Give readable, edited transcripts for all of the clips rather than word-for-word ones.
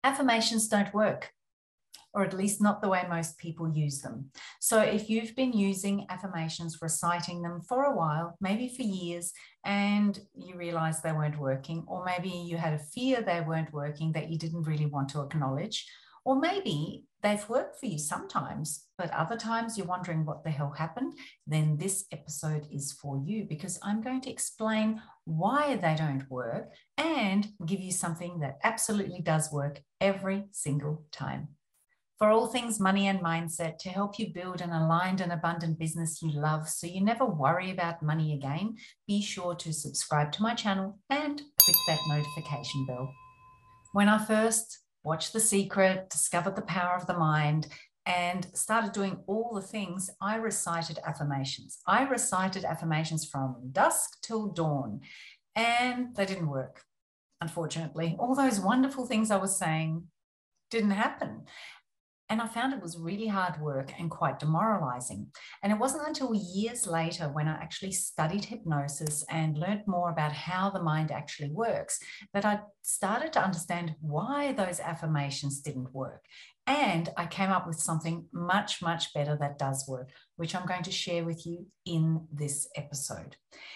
Affirmations don't work, or at least not the way most people use them. So if you've been using affirmations, reciting them for a while, maybe for years, and you realized they weren't working, or maybe you had a fear they weren't working that you didn't really want to acknowledge, or maybe they've worked for you sometimes, but other times you're wondering what the hell happened, then this episode is for you, because I'm going to explain why they don't work and give you something that absolutely does work every single time. For all things money and mindset, to help you build an aligned and abundant business you love so you never worry about money again, be sure to subscribe to my channel and click that notification bell. When I first watched The Secret, discovered the power of the mind, and started doing all the things, I recited affirmations. I recited affirmations from dusk till dawn, and they didn't work, unfortunately. All those wonderful things I was saying didn't happen. And I found it was really hard work and quite demoralizing. And it wasn't until years later when I actually studied hypnosis and learned more about how the mind actually works that I started to understand why those affirmations didn't work. And I came up with something much, much better that does work, which I'm going to share with you in this episode.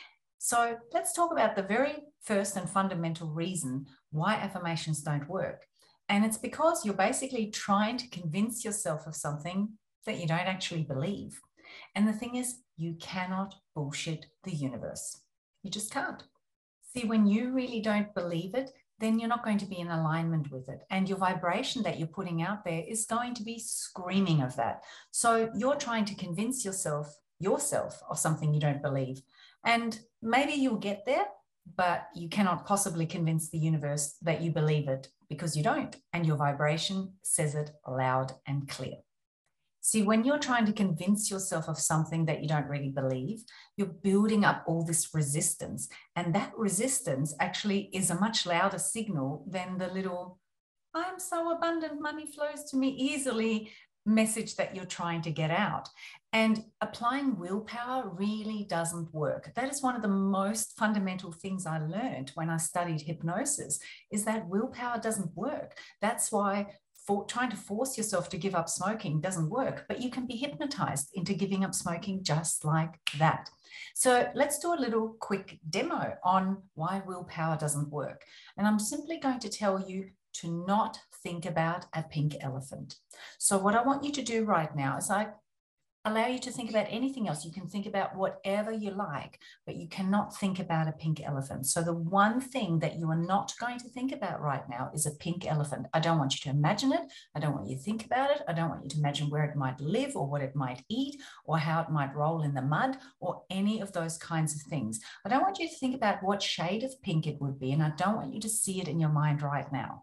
So let's talk about the very first and fundamental reason why affirmations don't work. And it's because you're basically trying to convince yourself of something that you don't actually believe. And the thing is, you cannot bullshit the universe. You just can't. See, when you really don't believe it, then you're not going to be in alignment with it. And your vibration that you're putting out there is going to be screaming of that. So you're trying to convince yourself of something you don't believe. And maybe you'll get there, but you cannot possibly convince the universe that you believe it because you don't, and your vibration says it loud and clear. See, when you're trying to convince yourself of something that you don't really believe, you're building up all this resistance, and that resistance actually is a much louder signal than the little, I'm so abundant, money flows to me easily message that you're trying to get out. And applying willpower really doesn't work. That is one of the most fundamental things I learned when I studied hypnosis, is that willpower doesn't work. That's why trying to force yourself to give up smoking doesn't work, but you can be hypnotized into giving up smoking just like that. So let's do a little quick demo on why willpower doesn't work. And I'm simply going to tell you to not think about a pink elephant. So what I want you to do right now is I allow you to think about anything else. You can think about whatever you like, but you cannot think about a pink elephant. So the one thing that you are not going to think about right now is a pink elephant. I don't want you to imagine it. I don't want you to think about it. I don't want you to imagine where it might live or what it might eat or how it might roll in the mud or any of those kinds of things. I don't want you to think about what shade of pink it would be, and I don't want you to see it in your mind right now.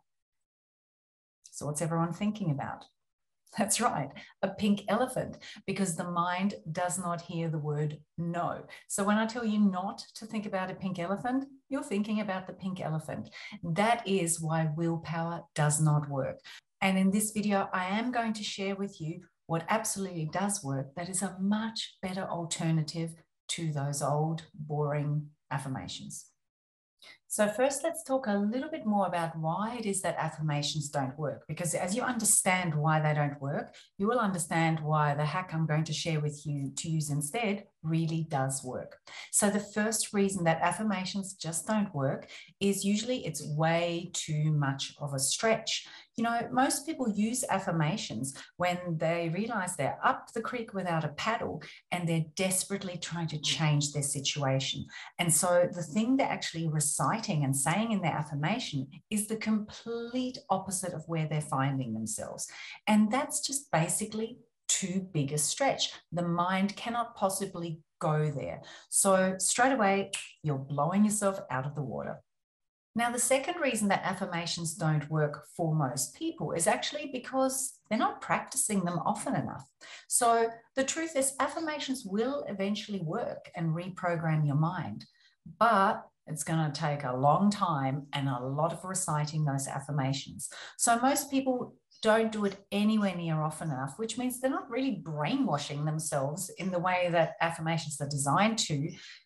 So what's everyone thinking about? That's right, a pink elephant, because the mind does not hear the word no. So when I tell you not to think about a pink elephant, you're thinking about the pink elephant. That is why willpower does not work. And in this video, I am going to share with you what absolutely does work. That is a much better alternative to those old, boring affirmations. So first, let's talk a little bit more about why it is that affirmations don't work, because as you understand why they don't work, you will understand why the hack I'm going to share with you to use instead really does work. So the first reason that affirmations just don't work is usually it's way too much of a stretch. You know, most people use affirmations when they realize they're up the creek without a paddle and they're desperately trying to change their situation. And so the thing they're actually reciting and saying in their affirmation is the complete opposite of where they're finding themselves. And that's just basically too big a stretch. The mind cannot possibly go there. So straight away, you're blowing yourself out of the water. Now, the second reason that affirmations don't work for most people is actually because they're not practicing them often enough. So the truth is, affirmations will eventually work and reprogram your mind, but it's going to take a long time and a lot of reciting those affirmations. So most people don't do it anywhere near often enough, which means they're not really brainwashing themselves in the way that affirmations are designed to.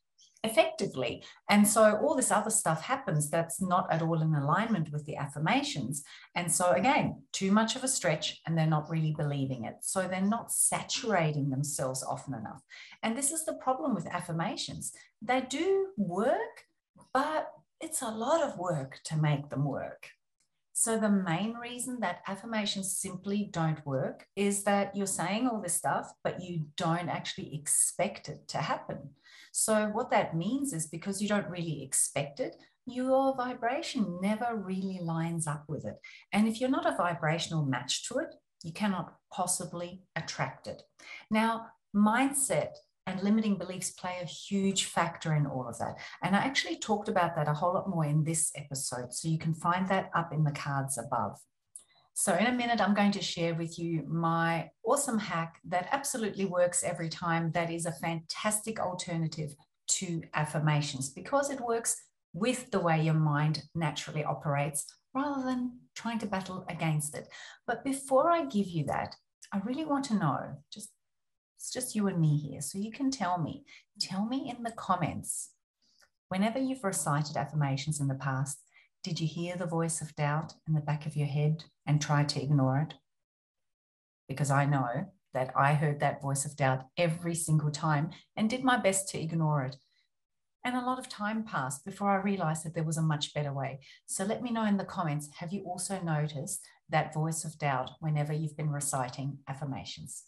effectively. And so all this other stuff happens that's not at all in alignment with the affirmations. And so again, too much of a stretch and they're not really believing it. So they're not saturating themselves often enough. And this is the problem with affirmations. They do work, but it's a lot of work to make them work. So the main reason that affirmations simply don't work is that you're saying all this stuff, but you don't actually expect it to happen. So what that means is because you don't really expect it, your vibration never really lines up with it. And if you're not a vibrational match to it, you cannot possibly attract it. Now, mindset and limiting beliefs play a huge factor in all of that. And I actually talked about that a whole lot more in this episode. So you can find that up in the cards above. So in a minute, I'm going to share with you my awesome hack that absolutely works every time. That is a fantastic alternative to affirmations because it works with the way your mind naturally operates rather than trying to battle against it. But before I give you that, I really want to know, it's just you and me here. So you can tell me in the comments, whenever you've recited affirmations in the past, did you hear the voice of doubt in the back of your head and try to ignore it? Because I know that I heard that voice of doubt every single time and did my best to ignore it. And a lot of time passed before I realized that there was a much better way. So let me know in the comments, have you also noticed that voice of doubt whenever you've been reciting affirmations?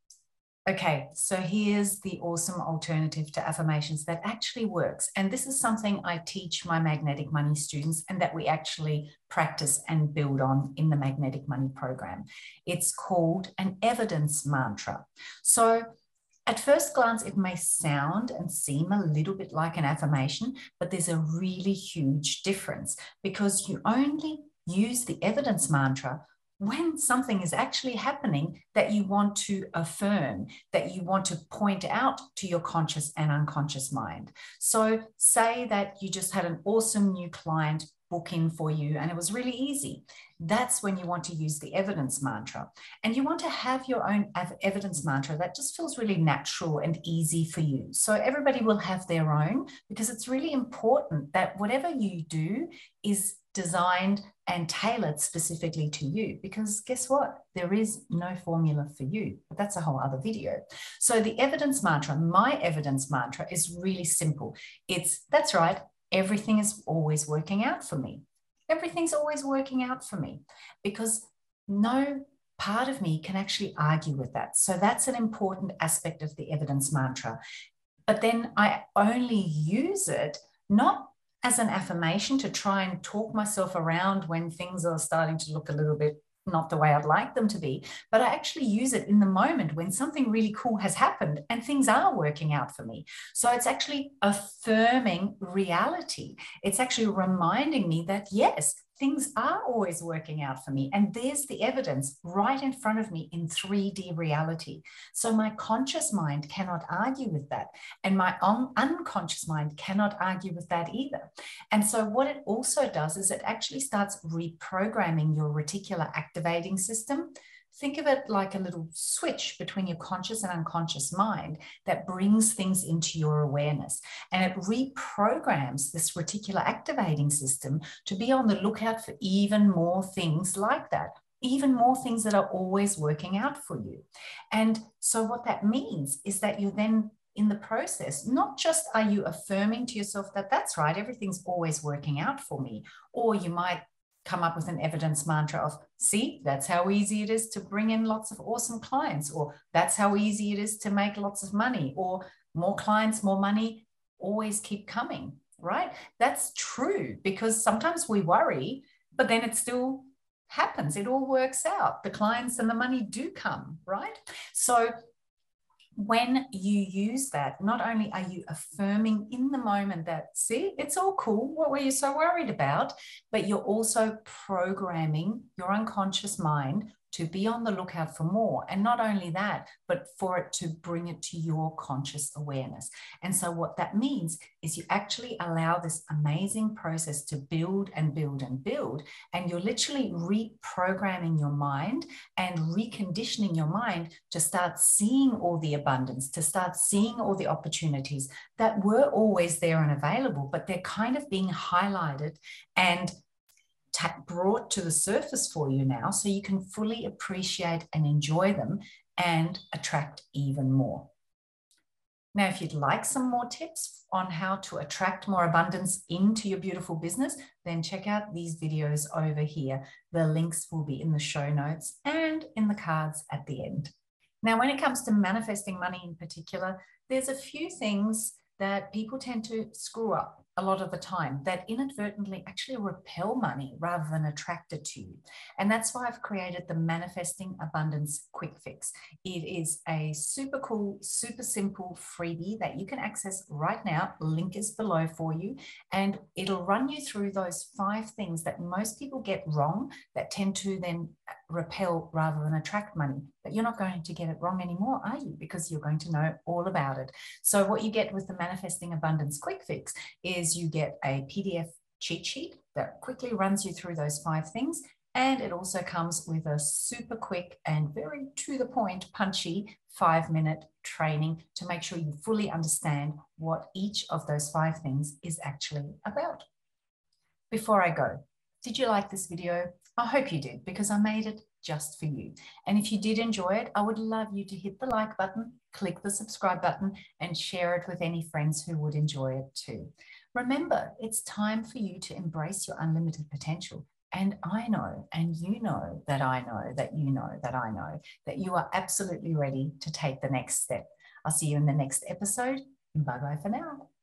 Okay, so here's the awesome alternative to affirmations that actually works. And this is something I teach my Magnetic Money students and that we actually practice and build on in the Magnetic Money program. It's called an evidence mantra. So at first glance, it may sound and seem a little bit like an affirmation, but there's a really huge difference because you only use the evidence mantra when something is actually happening that you want to affirm, that you want to point out to your conscious and unconscious mind. So say that you just had an awesome new client book in for you and it was really easy. That's when you want to use the evidence mantra. And you want to have your own evidence mantra that just feels really natural and easy for you. So everybody will have their own because it's really important that whatever you do is designed and tailored specifically to you, because guess what? There is no formula for you, but that's a whole other video. So the evidence mantra, my evidence mantra is really simple. That's right, everything is always working out for me. Everything's always working out for me because no part of me can actually argue with that. So that's an important aspect of the evidence mantra. But then I only use it not as an affirmation to try and talk myself around when things are starting to look a little bit not the way I'd like them to be, but I actually use it in the moment when something really cool has happened and things are working out for me. So it's actually affirming reality. It's actually reminding me that, yes, things are always working out for me. And there's the evidence right in front of me in 3D reality. So my conscious mind cannot argue with that. And my unconscious mind cannot argue with that either. And so what it also does is it actually starts reprogramming your reticular activating system. Think of it like a little switch between your conscious and unconscious mind that brings things into your awareness. And it reprograms this reticular activating system to be on the lookout for even more things like that, even more things that are always working out for you. And so what that means is that you're then in the process, not just are you affirming to yourself that that's right, everything's always working out for me, or you might come up with an evidence mantra of, see, that's how easy it is to bring in lots of awesome clients, or that's how easy it is to make lots of money, or more clients, more money, always keep coming, right? That's true because sometimes we worry, but then it still happens. It all works out. The clients and the money do come, right? So when you use that, not only are you affirming in the moment that, see, it's all cool, what were you so worried about? But you're also programming your unconscious mind to be on the lookout for more. And not only that, but for it to bring it to your conscious awareness. And so what that means is you actually allow this amazing process to build and build and build. And you're literally reprogramming your mind and reconditioning your mind to start seeing all the abundance, to start seeing all the opportunities that were always there and available, but they're kind of being highlighted and brought to the surface for you now, so you can fully appreciate and enjoy them and attract even more. Now, if you'd like some more tips on how to attract more abundance into your beautiful business, then check out these videos over here. The links will be in the show notes and in the cards at the end. Now, when it comes to manifesting money in particular, there's a few things that people tend to screw up a lot of the time that inadvertently actually repel money rather than attract it to you. And that's why I've created the Manifesting Abundance Quick Fix. It is a super cool, super simple freebie that you can access right now. Link is below for you. And it'll run you through those 5 things that most people get wrong that tend to then repel rather than attract money. But you're not going to get it wrong anymore, are you? Because you're going to know all about it. So what you get with the Manifesting Abundance Quick Fix is you get a PDF cheat sheet that quickly runs you through those 5 things. And it also comes with a super quick and very to the point, punchy 5-minute training to make sure you fully understand what each of those 5 things is actually about. Before I go, did you like this video? I hope you did, because I made it just for you. And if you did enjoy it, I would love you to hit the like button, click the subscribe button, and share it with any friends who would enjoy it too. Remember, it's time for you to embrace your unlimited potential. And I know, and you know that I know, that you know that I know, that you are absolutely ready to take the next step. I'll see you in the next episode. Bye-bye for now.